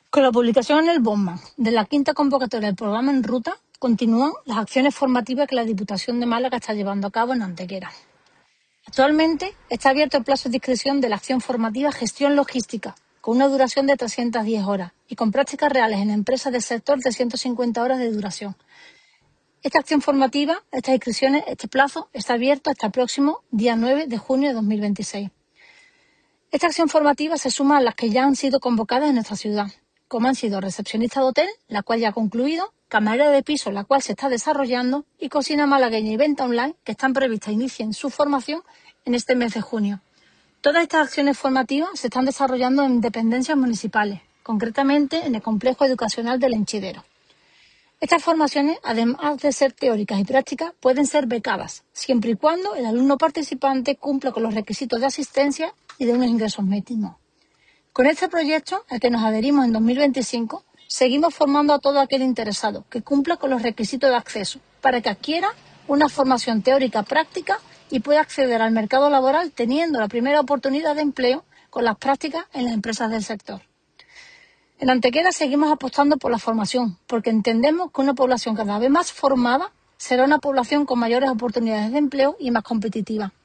Con la publicación en el BOMMA de la quinta convocatoria del programa En Ruta, continúan las acciones formativas que la Diputación de Málaga está llevando a cabo en Antequera. Actualmente está abierto el plazo de inscripción de la acción formativa Gestión Logística, con una duración de 310 horas y con prácticas reales en empresas del sector de 150 horas de duración. Esta acción formativa, estas inscripciones, este plazo está abierto hasta el próximo día 9 de junio de 2026. Esta acción formativa se suma a las que ya han sido convocadas en nuestra ciudad, como han sido recepcionista de hotel, la cual ya ha concluido, camarera de piso, la cual se está desarrollando, y cocina malagueña y venta online, que están previstas e inicien su formación en este mes de junio. Todas estas acciones formativas se están desarrollando en dependencias municipales, concretamente en el complejo educacional del Henchidero. Estas formaciones, además de ser teóricas y prácticas, pueden ser becadas, siempre y cuando el alumno participante cumpla con los requisitos de asistencia y de unos ingresos mínimos. Con este proyecto, al que nos adherimos en 2025, seguimos formando a todo aquel interesado que cumpla con los requisitos de acceso para que adquiera una formación teórica práctica y pueda acceder al mercado laboral teniendo la primera oportunidad de empleo con las prácticas en las empresas del sector. En Antequera seguimos apostando por la formación, porque entendemos que una población cada vez más formada será una población con mayores oportunidades de empleo y más competitiva.